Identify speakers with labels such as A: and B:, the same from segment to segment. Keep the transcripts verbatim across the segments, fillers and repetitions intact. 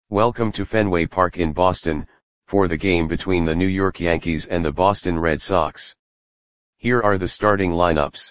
A: Welcome to Fenway Park in Boston, for the game between the New York Yankees and the Boston Red Sox. Here are the starting lineups.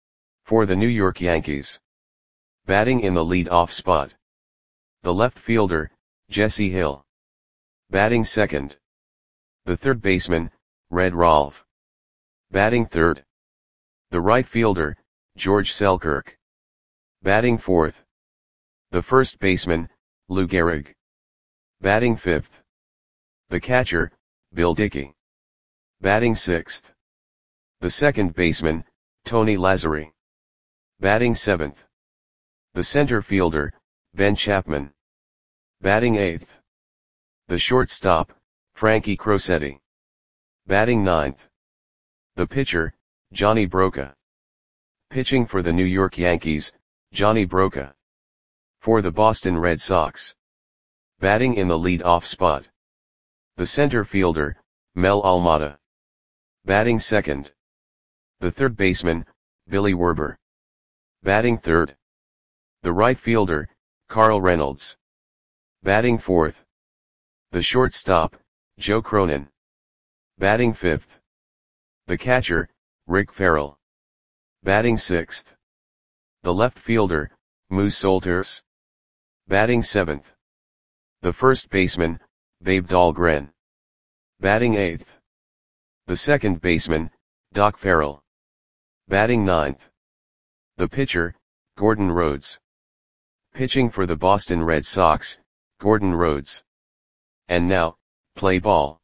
A: For the New York Yankees. Batting in the lead-off spot. The left fielder, Jesse Hill. Batting second. The third baseman, Red Rolfe. Batting third. The right fielder, George Selkirk. Batting fourth. The first baseman, Lou Gehrig. Batting fifth. The catcher, Bill Dickey. Batting sixth. The second baseman, Tony Lazzeri. Batting seventh. The center fielder, Ben Chapman. Batting eighth. The shortstop, Frankie Crosetti. Batting ninth. The pitcher, Johnny Broca. Pitching for the New York Yankees, Johnny Broca. For the Boston Red Sox. Batting in the lead-off spot. The center fielder, Mel Almada. Batting second. The third baseman, Billy Werber. Batting third. The right fielder, Carl Reynolds. Batting fourth. The shortstop, Joe Cronin. Batting fifth. The catcher, Rick Ferrell. Batting sixth. The left fielder, Moose Solters. Batting seventh. The first baseman, Babe Dahlgren. Batting eighth. The second baseman, Doc Farrell. Batting ninth. The pitcher, Gordon Rhodes. Pitching for the Boston Red Sox, Gordon Rhodes. And now, play ball.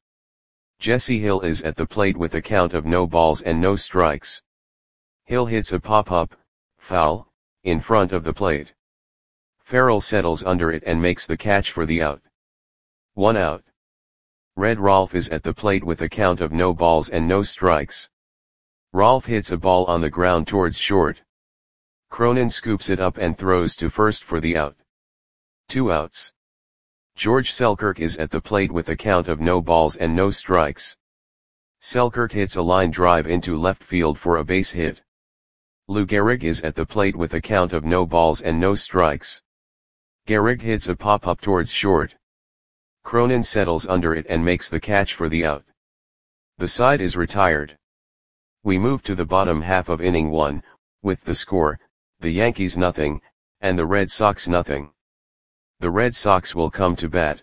A: Jesse Hill is at the plate with a count of no balls and no strikes. Hill hits a pop-up, foul, in front of the plate. Farrell settles under it and makes the catch for the out. One out. Red Rolfe is at the plate with a count of no balls and no strikes. Rolfe hits a ball on the ground towards short. Cronin scoops it up and throws to first for the out. Two outs. George Selkirk is at the plate with a count of no balls and no strikes. Selkirk hits a line drive into left field for a base hit. Lou Gehrig is at the plate with a count of no balls and no strikes. Gehrig hits a pop-up towards short. Cronin settles under it and makes the catch for the out. The side is retired. We move to the bottom half of inning one, with the score, the Yankees nothing, and the Red Sox nothing. The Red Sox will come to bat.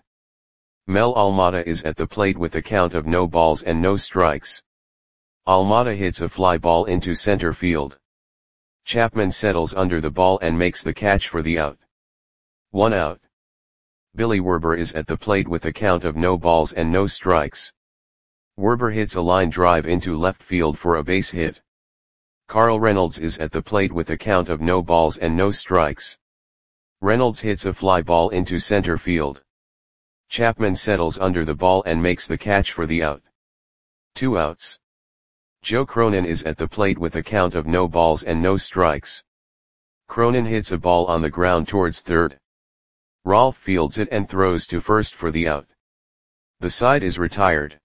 A: Mel Almada is at the plate with a count of no balls and no strikes. Almada hits a fly ball into center field. Chapman settles under the ball and makes the catch for the out. One out. Billy Werber is at the plate with a count of no balls and no strikes. Werber hits a line drive into left field for a base hit. Carl Reynolds is at the plate with a count of no balls and no strikes. Reynolds hits a fly ball into center field. Chapman settles under the ball and makes the catch for the out. Two outs. Joe Cronin is at the plate with a count of no balls and no strikes. Cronin hits a ball on the ground towards third. Rolfe fields it and throws to first for the out. The side is retired.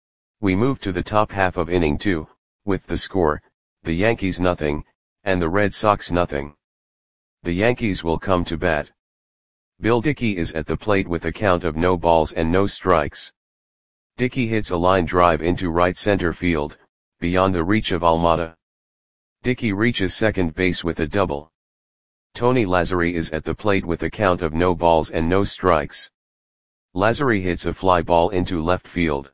A: We move to the top half of inning two, with the score, the Yankees nothing, and the Red Sox nothing. The Yankees will come to bat. Bill Dickey is at the plate with a count of no balls and no strikes. Dickey hits a line drive into right center field, beyond the reach of Almada. Dickey reaches second base with a double. Tony Lazzeri is at the plate with a count of no balls and no strikes. Lazzeri hits a fly ball into left field.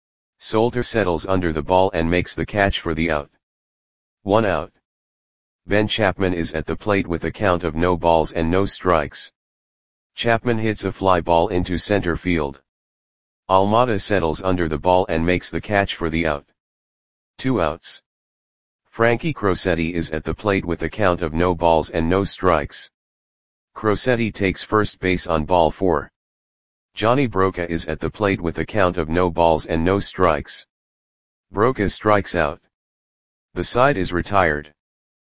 A: Solter settles under the ball and makes the catch for the out. One out. Ben Chapman is at the plate with a count of no balls and no strikes. Chapman hits a fly ball into center field. Almada settles under the ball and makes the catch for the out. Two outs. Frankie Crosetti is at the plate with a count of no balls and no strikes. Crosetti takes first base on ball four. Johnny Broca is at the plate with a count of no balls and no strikes. Broca strikes out. The side is retired.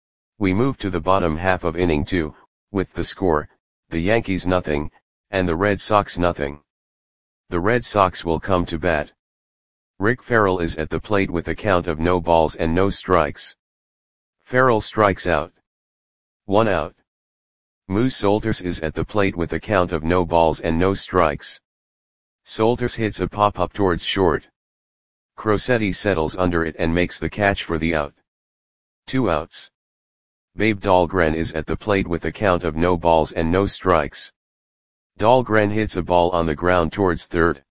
A: We move to the bottom half of inning two, with the score, the Yankees nothing, and the Red Sox nothing. The Red Sox will come to bat. Rick Ferrell is at the plate with a count of no balls and no strikes. Ferrell strikes out. One out. Moose Solters is at the plate with a count of no balls and no strikes. Solters hits a pop-up towards short. Crosetti settles under it and makes the catch for the out. Two outs. Babe Dahlgren is at the plate with a count of no balls and no strikes. Dahlgren hits a ball on the ground towards third.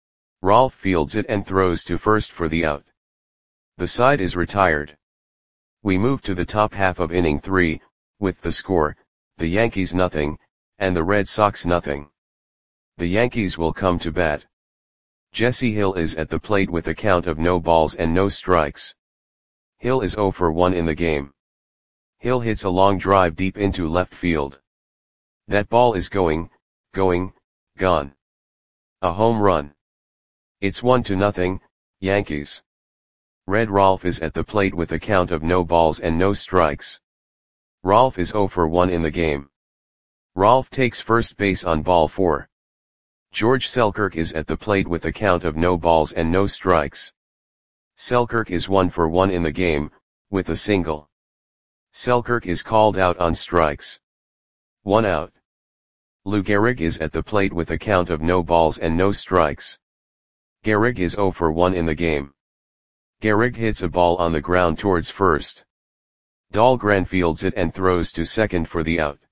A: Rolf fields it and throws to first for the out. The side is retired. We move to the top half of inning three, with the score, the Yankees nothing, and the Red Sox nothing. The Yankees will come to bat. Jesse Hill is at the plate with a count of no balls and no strikes. Hill is oh for one in the game. Hill hits a long drive deep into left field. That ball is going, going, gone. A home run. It's one to nothing, Yankees. Red Rolf is at the plate with a count of no balls and no strikes. Rolf is oh for one in the game. Rolf takes first base on ball four. George Selkirk is at the plate with a count of no balls and no strikes. Selkirk is one for one in the game, with a single. Selkirk is called out on strikes. One out. Lou Gehrig is at the plate with a count of no balls and no strikes. Gehrig is oh for one in the game. Gehrig hits a ball on the ground towards first. Dahlgren fields it and throws to second for the out.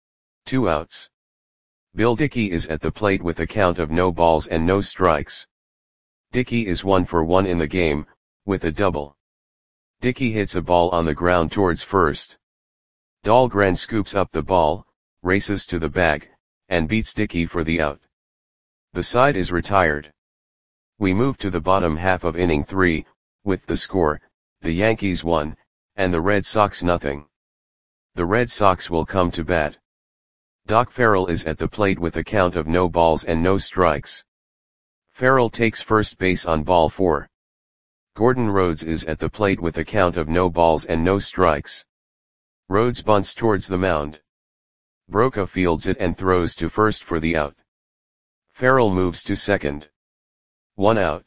A: Two outs. Bill Dickey is at the plate with a count of no balls and no strikes. Dickey is one for one in the game, with a double. Dickey hits a ball on the ground towards first. Dahlgren scoops up the ball, races to the bag, and beats Dickey for the out. The side is retired. We move to the bottom half of inning three, with the score, the Yankees one, and the Red Sox nothing. The Red Sox will come to bat. Doc Farrell is at the plate with a count of no balls and no strikes. Farrell takes first base on ball four. Gordon Rhodes is at the plate with a count of no balls and no strikes. Rhodes bunts towards the mound. Broca fields it and throws to first for the out. Farrell moves to second. One out.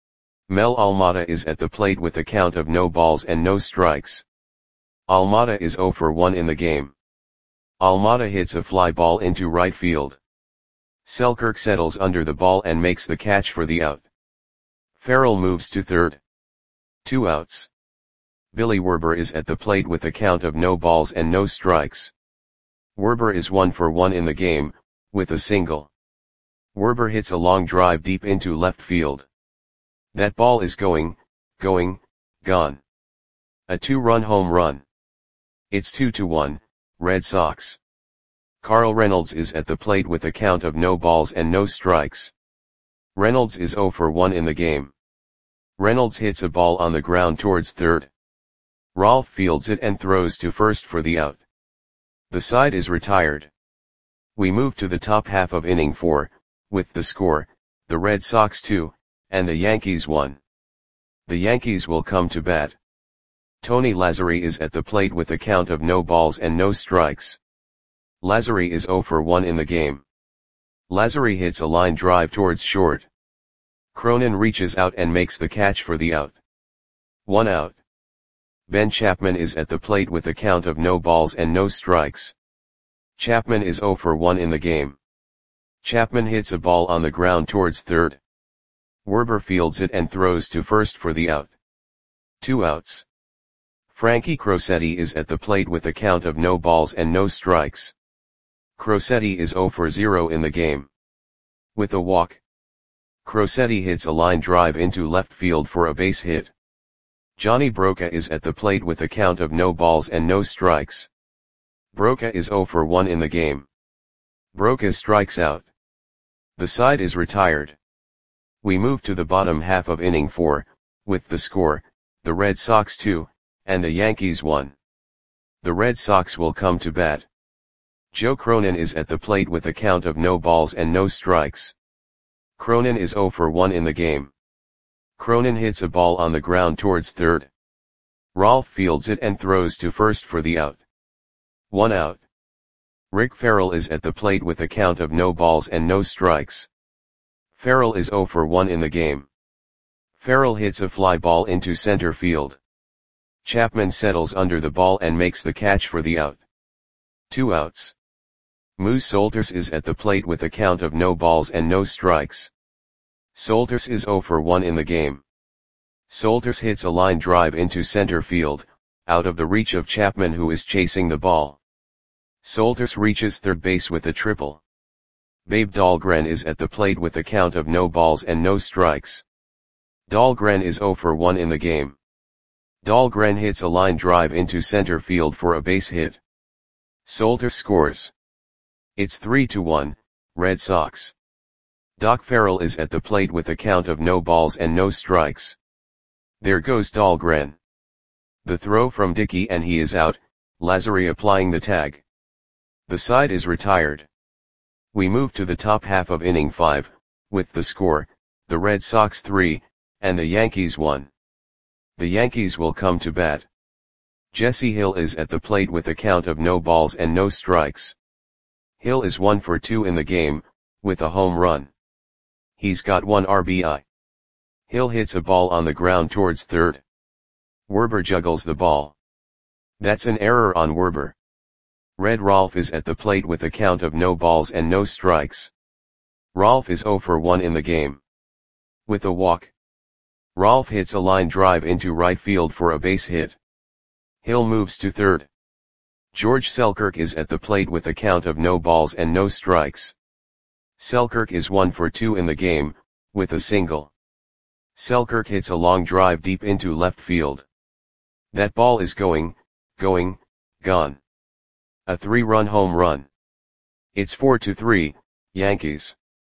A: Mel Almada is at the plate with a count of no balls and no strikes. Almada is oh for one in the game. Almada hits a fly ball into right field. Selkirk settles under the ball and makes the catch for the out. Farrell moves to third. Two outs. Billy Werber is at the plate with a count of no balls and no strikes. Werber is one for one in the game, with a single. Werber hits a long drive deep into left field. That ball is going, going, gone. A two-run home run. It's two to one, Red Sox. Carl Reynolds is at the plate with a count of no balls and no strikes. Reynolds is oh for one in the game. Reynolds hits a ball on the ground towards third. Rolf fields it and throws to first for the out. The side is retired. We move to the top half of inning four, with the score, the Red Sox two, and the Yankees one. The Yankees will come to bat. Tony Lazzari is at the plate with a count of no balls and no strikes. Lazzari is oh for one in the game. Lazzari hits a line drive towards short. Cronin reaches out and makes the catch for the out. One out. Ben Chapman is at the plate with a count of no balls and no strikes. Chapman is oh for one in the game. Chapman hits a ball on the ground towards third. Werber fields it and throws to first for the out. Two outs. Frankie Crosetti is at the plate with a count of no balls and no strikes. Crosetti is oh for zero in the game. With a walk. Crosetti hits a line drive into left field for a base hit. Johnny Broca is at the plate with a count of no balls and no strikes. Broca is oh for one in the game. Broca strikes out. The side is retired. We move to the bottom half of inning four, with the score, the Red Sox two, and the Yankees one. The Red Sox will come to bat. Joe Cronin is at the plate with a count of no balls and no strikes. Cronin is oh for one in the game. Cronin hits a ball on the ground towards third. Rolf fields it and throws to first for the out. One out. Rick Farrell is at the plate with a count of no balls and no strikes. Farrell is oh for one in the game. Farrell hits a fly ball into center field. Chapman settles under the ball and makes the catch for the out. Two outs. Moose Solters is at the plate with a count of no balls and no strikes. Solters is zero for one in the game. Solters hits a line drive into center field, out of the reach of Chapman, who is chasing the ball. Solters reaches third base with a triple. Babe Dahlgren is at the plate with a count of no balls and no strikes. Dahlgren is zero for one in the game. Dahlgren hits a line drive into center field for a base hit. Solters scores. It's three to one, Red Sox. Doc Farrell is at the plate with a count of no balls and no strikes. There goes Dahlgren. The throw from Dickey and he is out, Lazary applying the tag. The side is retired. We move to the top half of inning five, with the score, the Red Sox three, and the Yankees one. The Yankees will come to bat. Jesse Hill is at the plate with a count of no balls and no strikes. Hill is one for two in the game, with a home run. He's got one R B I. Hill hits a ball on the ground towards third. Werber juggles the ball. That's an error on Werber. Red Rolf is at the plate with a count of no balls and no strikes. Rolf is zero for one in the game. With a walk. Rolf hits a line drive into right field for a base hit. Hill moves to third. George Selkirk is at the plate with a count of no balls and no strikes. Selkirk is one for two in the game, with a single. Selkirk hits a long drive deep into left field. That ball is going, going, gone. A three-run home run. It's four to three, Yankees.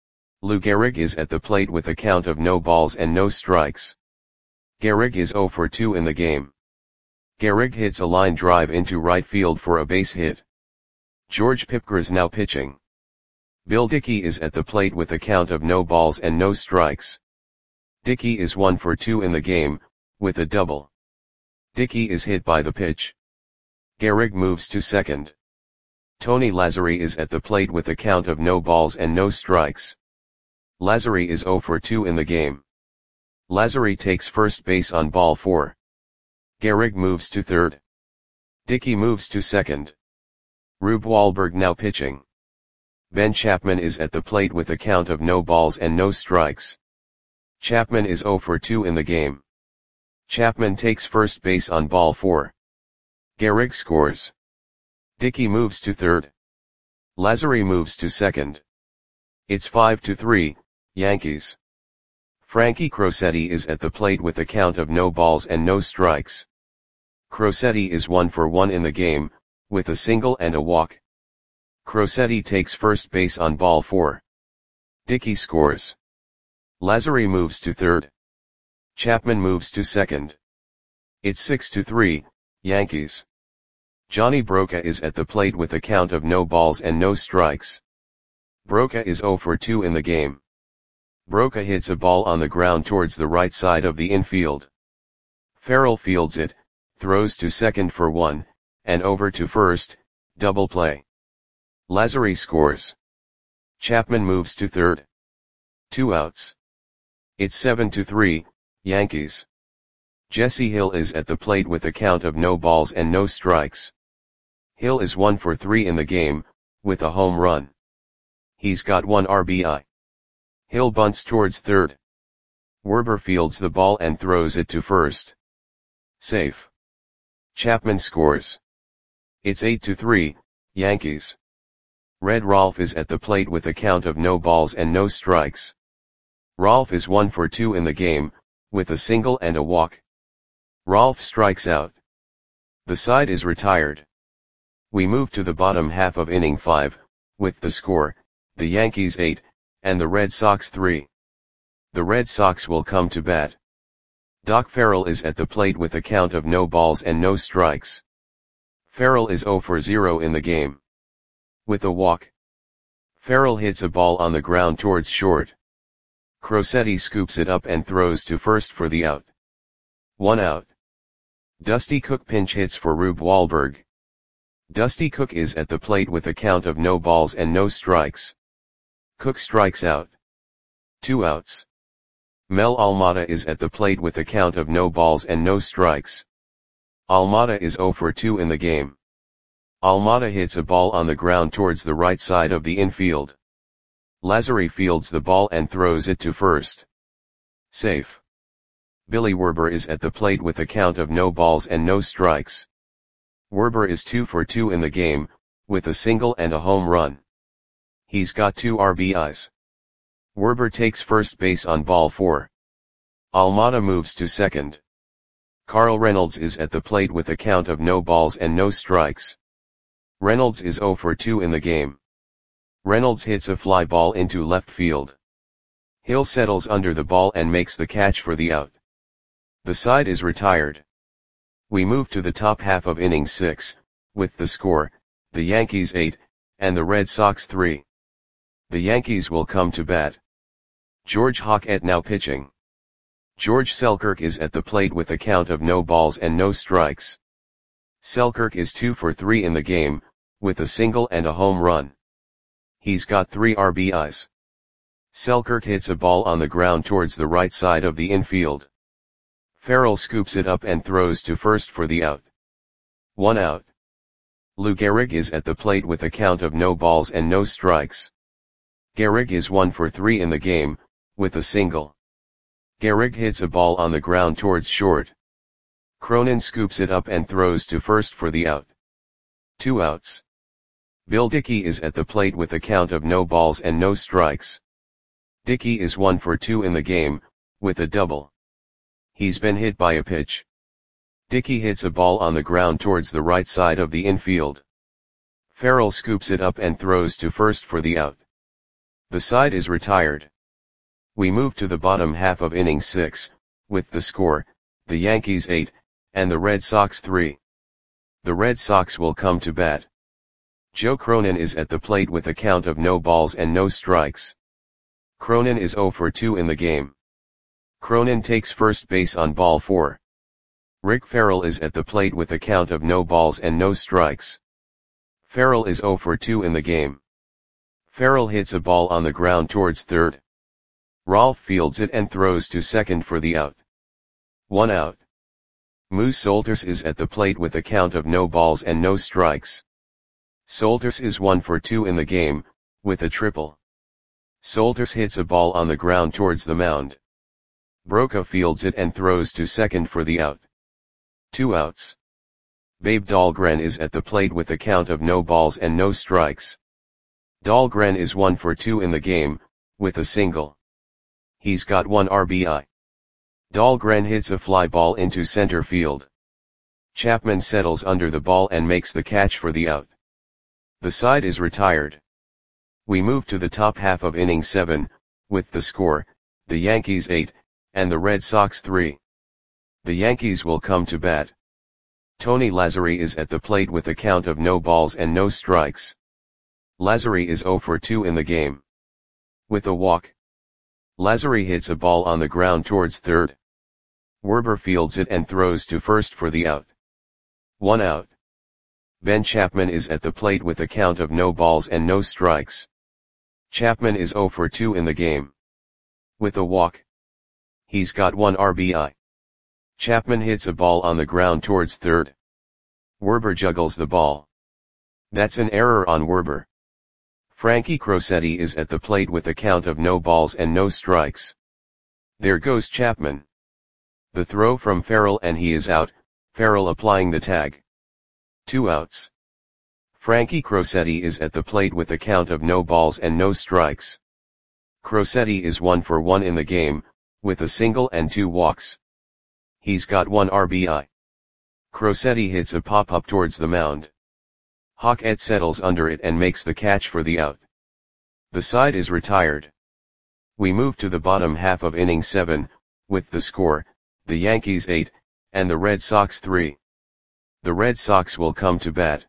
A: Lou Gehrig is at the plate with a count of no balls and no strikes. Gehrig is zero for two in the game. Gehrig hits a line drive into right field for a base hit. George Pipgras now pitching. Bill Dickey is at the plate with a count of no balls and no strikes. Dickey is one for two in the game, with a double. Dickey is hit by the pitch. Gehrig moves to second. Tony Lazary is at the plate with a count of no balls and no strikes. Lazary is zero for two in the game. Lazary takes first base on ball four. Gehrig moves to third. Dickey moves to second. Rube Wahlberg now pitching. Ben Chapman is at the plate with a count of no balls and no strikes. Chapman is zero for two in the game. Chapman takes first base on ball four. Gehrig scores. Dickey moves to third. Lazary moves to second. It's five to three, Yankees. Frankie Crosetti is at the plate with a count of no balls and no strikes. Crosetti is one for one in the game, with a single and a walk. Crosetti takes first base on ball four. Dickey scores. Lazary moves to third. Chapman moves to second. It's six to three, Yankees. Johnny Broca is at the plate with a count of no balls and no strikes. Broca is zero for two in the game. Broca hits a ball on the ground towards the right side of the infield. Farrell fields it, throws to second for one, and over to first, double play. Lazary scores. Chapman moves to third. Two outs. It's seven to three, Yankees. Jesse Hill is at the plate with a count of no balls and no strikes. Hill is one for three in the game, with a home run. He's got one R B I. Hill bunts towards third. Werber fields the ball and throws it to first. Safe. Chapman scores. It's eight to three, Yankees. Red Rolf is at the plate with a count of no balls and no strikes. Rolf is one for two in the game, with a single and a walk. Rolf strikes out. The side is retired. We move to the bottom half of inning five, with the score, the Yankees eight, and the Red Sox three. The Red Sox will come to bat. Doc Farrell is at the plate with a count of no balls and no strikes. Farrell is zero for zero in the game. With a walk. Farrell hits a ball on the ground towards short. Crosetti scoops it up and throws to first for the out. One out. Dusty Cook pinch hits for Rube Wahlberg. Dusty Cook is at the plate with a count of no balls and no strikes. Cook strikes out. Two outs. Mel Almada is at the plate with a count of no balls and no strikes. Almada is zero for two in the game. Almada hits a ball on the ground towards the right side of the infield. Lazary fields the ball and throws it to first. Safe. Billy Werber is at the plate with a count of no balls and no strikes. Werber is two for two in the game, with a single and a home run. He's got two R B Is. Werber takes first base on ball four. Almada moves to second. Carl Reynolds is at the plate with a count of no balls and no strikes. Reynolds is zero for two in the game. Reynolds hits a fly ball into left field. Hill settles under the ball and makes the catch for the out. The side is retired. We move to the top half of inning six, with the score, the Yankees eight, and the Red Sox three. The Yankees will come to bat. George Hockett now pitching. George Selkirk is at the plate with a count of no balls and no strikes. Selkirk is two for three in the game, with a single and a home run. He's got three R B Is. Selkirk hits a ball on the ground towards the right side of the infield. Farrell scoops it up and throws to first for the out. One out. Lou Gehrig is at the plate with a count of no balls and no strikes. Gehrig is one for three in the game, with a single. Gehrig hits a ball on the ground towards short. Cronin scoops it up and throws to first for the out. Two outs. Bill Dickey is at the plate with a count of no balls and no strikes. Dickey is one for two in the game, with a double. He's been hit by a pitch. Dickey hits a ball on the ground towards the right side of the infield. Farrell scoops it up and throws to first for the out. The side is retired. We move to the bottom half of inning six, with the score, the Yankees eight, and the Red Sox three. The Red Sox will come to bat. Joe Cronin is at the plate with a count of no balls and no strikes. Cronin is zero for two in the game. Cronin takes first base on ball four. Rick Farrell is at the plate with a count of no balls and no strikes. Farrell is zero for two in the game. Farrell hits a ball on the ground towards third. Rolfe fields it and throws to second for the out. One out. Moose Solters is at the plate with a count of no balls and no strikes. Solters is one for two in the game, with a triple. Solters hits a ball on the ground towards the mound. Broca fields it and throws to second for the out. Two outs. Babe Dahlgren is at the plate with a count of no balls and no strikes. Dahlgren is one for two in the game, with a single. He's got one R B I. Dahlgren hits a fly ball into center field. Chapman settles under the ball and makes the catch for the out. The side is retired. We move to the top half of inning seven, with the score, the Yankees eight, and the Red Sox three. The Yankees will come to bat. Tony Lazzeri is at the plate with a count of no balls and no strikes. Lazzeri is zero for two in the game. With a walk. Lazzeri hits a ball on the ground towards third. Werber fields it and throws to first for the out. One out. Ben Chapman is at the plate with a count of no balls and no strikes. Chapman is zero for two in the game. With a walk. He's got one R B I. Chapman hits a ball on the ground towards third. Werber juggles the ball. That's an error on Werber. Frankie Crosetti is at the plate with a count of no balls and no strikes. There goes Chapman. The throw from Farrell and he is out, Farrell applying the tag. Two outs. Frankie Crosetti is at the plate with a count of no balls and no strikes. Crosetti is one for one in the game, with a single and two walks. He's got one R B I. Crosetti hits a pop-up towards the mound. Hockett settles under it and makes the catch for the out. The side is retired. We move to the bottom half of inning seven, with the score, the Yankees eight, and the Red Sox three. The Red Sox will come to bat.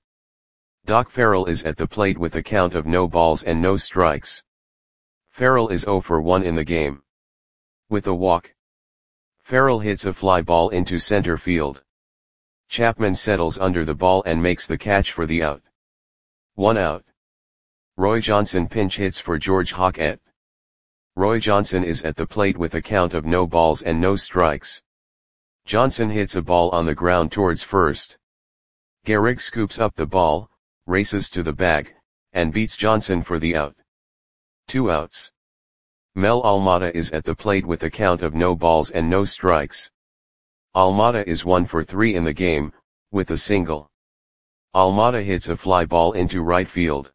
A: Doc Farrell is at the plate with a count of no balls and no strikes. Farrell is zero for one in the game. With a walk. Farrell hits a fly ball into center field. Chapman settles under the ball and makes the catch for the out. One out. Roy Johnson pinch hits for George Hockett. Roy Johnson is at the plate with a count of no balls and no strikes. Johnson hits a ball on the ground towards first. Gehrig scoops up the ball, races to the bag, and beats Johnson for the out. Two outs. Mel Almada is at the plate with a count of no balls and no strikes. Almada is one for three in the game, with a single. Almada hits a fly ball into right field.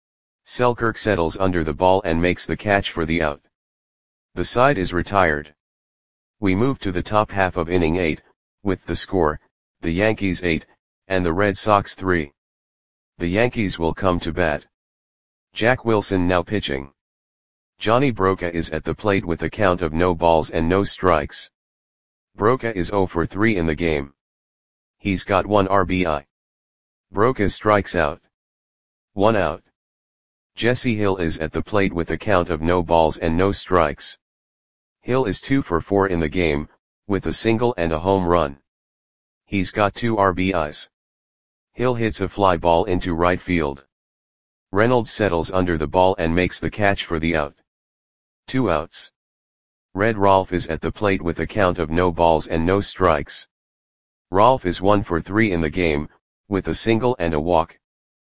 A: Selkirk settles under the ball and makes the catch for the out. The side is retired. We move to the top half of inning eight, with the score, the Yankees eight, and the Red Sox three. The Yankees will come to bat. Jack Wilson now pitching. Johnny Broca is at the plate with a count of no balls and no strikes. Broca is oh for three in the game. He's got one R B I. Broca strikes out. One out. Jesse Hill is at the plate with a count of no balls and no strikes. Hill is two for four in the game, with a single and a home run. He's got two R B Is. Hill hits a fly ball into right field. Reynolds settles under the ball and makes the catch for the out. Two outs. Red Rolfe is at the plate with a count of no balls and no strikes. Rolfe is one for three in the game, with a single and a walk.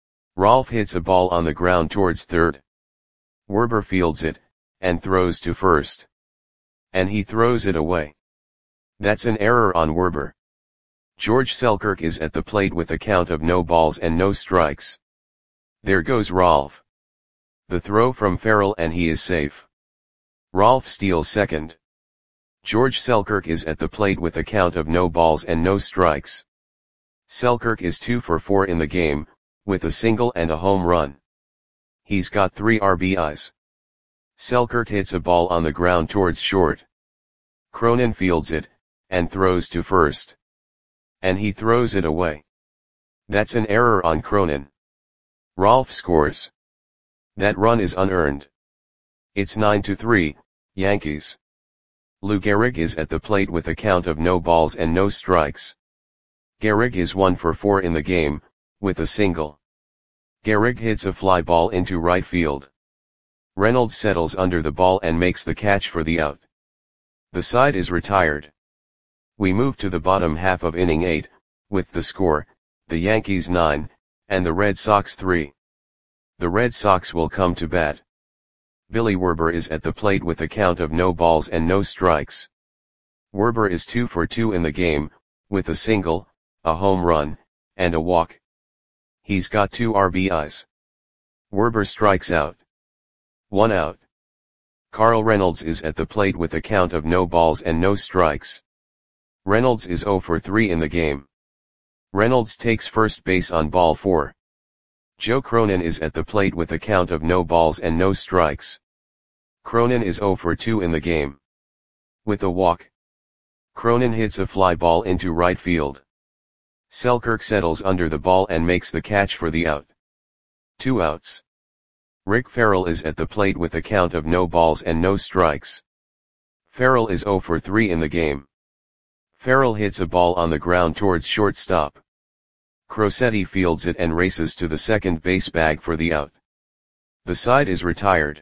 A: Rolfe hits a ball on the ground towards third. Werber fields it, and throws to first. And he throws it away. That's an error on Werber. George Selkirk is at the plate with a count of no balls and no strikes. There goes Rolfe. The throw from Farrell and he is safe. Rolfe steals second. George Selkirk is at the plate with a count of no balls and no strikes. Selkirk is two for four in the game, with a single and a home run. He's got three R B Is. Selkirk hits a ball on the ground towards short. Cronin fields it, and throws to first. And he throws it away. That's an error on Cronin. Rolfe scores. That run is unearned. It's nine to three, Yankees. Lou Gehrig is at the plate with a count of no balls and no strikes. Gehrig is one for four in the game, with a single. Gehrig hits a fly ball into right field. Reynolds settles under the ball and makes the catch for the out. The side is retired. We move to the bottom half of inning eight, with the score, the Yankees nine, and the Red Sox three. The Red Sox will come to bat. Billy Werber is at the plate with a count of no balls and no strikes. Werber is two for two in the game, with a single, a home run, and a walk. He's got two R B Is. Werber strikes out. One out. Carl Reynolds is at the plate with a count of no balls and no strikes. Reynolds is oh for three in the game. Reynolds takes first base on ball four. Joe Cronin is at the plate with a count of no balls and no strikes. Cronin is oh for two in the game. With a walk. Cronin hits a fly ball into right field. Selkirk settles under the ball and makes the catch for the out. Two outs. Rick Farrell is at the plate with a count of no balls and no strikes. Farrell is oh for three in the game. Farrell hits a ball on the ground towards shortstop. Crosetti fields it and races to the second base bag for the out. The side is retired.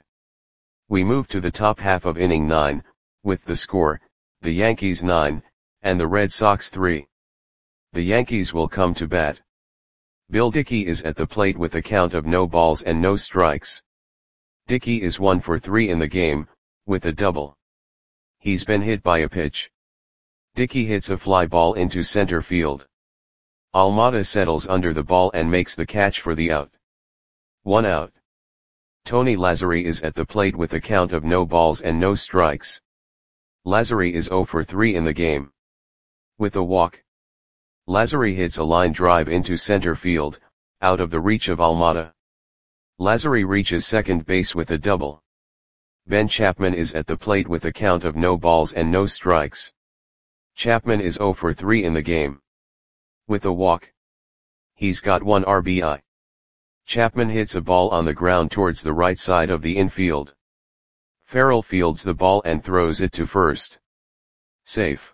A: We move to the top half of inning nine, with the score, the Yankees nine, and the Red Sox three. The Yankees will come to bat. Bill Dickey is at the plate with a count of no balls and no strikes. Dickey is one for three in the game, with a double. He's been hit by a pitch. Dickey hits a fly ball into center field. Almada settles under the ball and makes the catch for the out. One out. Tony Lazzari is at the plate with a count of no balls and no strikes. Lazzari is oh for three in the game. With a walk. Lazzari hits a line drive into center field, out of the reach of Almada. Lazzari reaches second base with a double. Ben Chapman is at the plate with a count of no balls and no strikes. Chapman is oh for three in the game. With a walk. He's got one R B I. Chapman hits a ball on the ground towards the right side of the infield. Farrell fields the ball and throws it to first. Safe.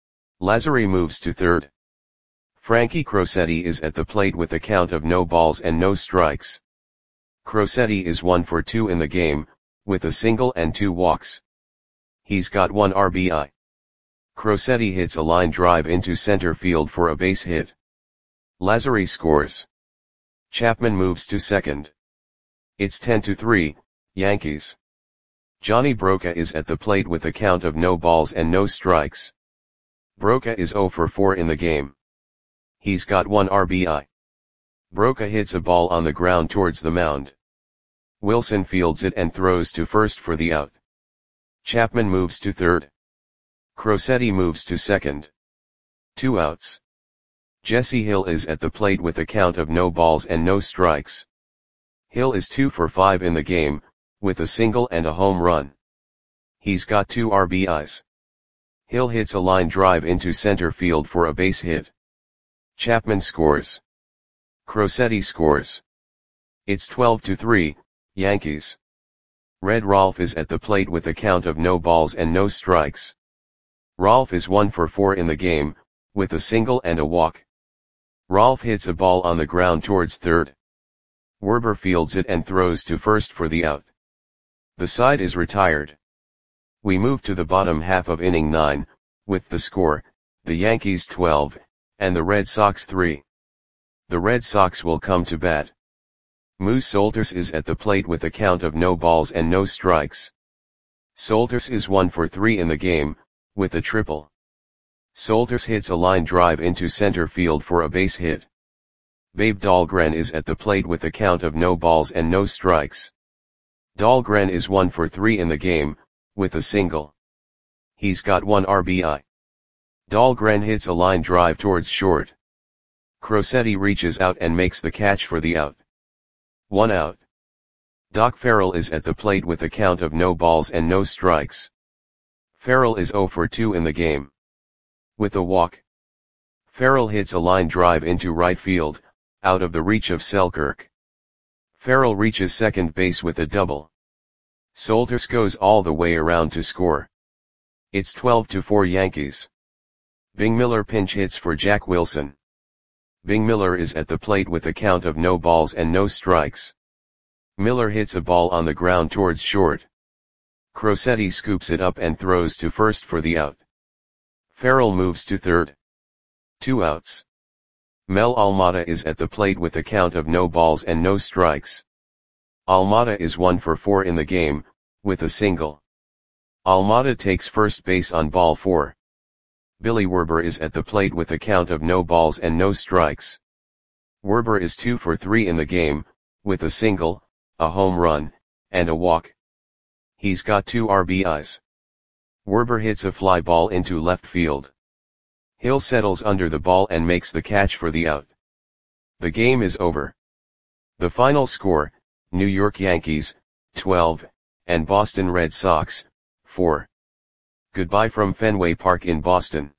A: Lazzari moves to third. Frankie Crosetti is at the plate with a count of no balls and no strikes. Crosetti is one for two in the game, with a single and two walks. He's got one R B I. Crosetti hits a line drive into center field for a base hit. Lazzari scores. Chapman moves to second. It's ten to three, Yankees. Johnny Broca is at the plate with a count of no balls and no strikes. Broca is oh for four in the game. He's got one R B I. Broca hits a ball on the ground towards the mound. Wilson fields it and throws to first for the out. Chapman moves to third. Crosetti moves to second. Two outs. Jesse Hill is at the plate with a count of no balls and no strikes. Hill is two for five in the game, with a single and a home run. He's got two R B Is. Hill hits a line drive into center field for a base hit. Chapman scores. Crosetti scores. It's twelve to three, Yankees. Red Rolfe is at the plate with a count of no balls and no strikes. Rolfe is one for four in the game, with a single and a walk. Rolfe hits a ball on the ground towards third. Werber fields it and throws to first for the out. The side is retired. We move to the bottom half of inning nine, with the score, the Yankees twelve, and the Red Sox three. The Red Sox will come to bat. Moose Solters is at the plate with a count of no balls and no strikes. Solters is one for three in the game, with a triple. Solters hits a line drive into center field for a base hit. Babe Dahlgren is at the plate with a count of no balls and no strikes. Dahlgren is one for three in the game, with a single. He's got one R B I. Dahlgren hits a line drive towards short. Crosetti reaches out and makes the catch for the out. One out. Doc Farrell is at the plate with a count of no balls and no strikes. Farrell is oh for two in the game. With a walk. Farrell hits a line drive into right field, out of the reach of Selkirk. Farrell reaches second base with a double. Solters goes all the way around to score. It's twelve to four Yankees. Bing Miller pinch hits for Jack Wilson. Bing Miller is at the plate with a count of no balls and no strikes. Miller hits a ball on the ground towards short. Crosetti scoops it up and throws to first for the out. Farrell moves to third. Two outs. Mel Almada is at the plate with a count of no balls and no strikes. Almada is one for four in the game, with a single. Almada takes first base on ball four. Billy Werber is at the plate with a count of no balls and no strikes. Werber is two for three in the game, with a single, a home run, and a walk. He's got two R B Is. Werber hits a fly ball into left field. Hill settles under the ball and makes the catch for the out. The game is over. The final score, New York Yankees, twelve, and Boston Red Sox, four. Goodbye from Fenway Park in Boston.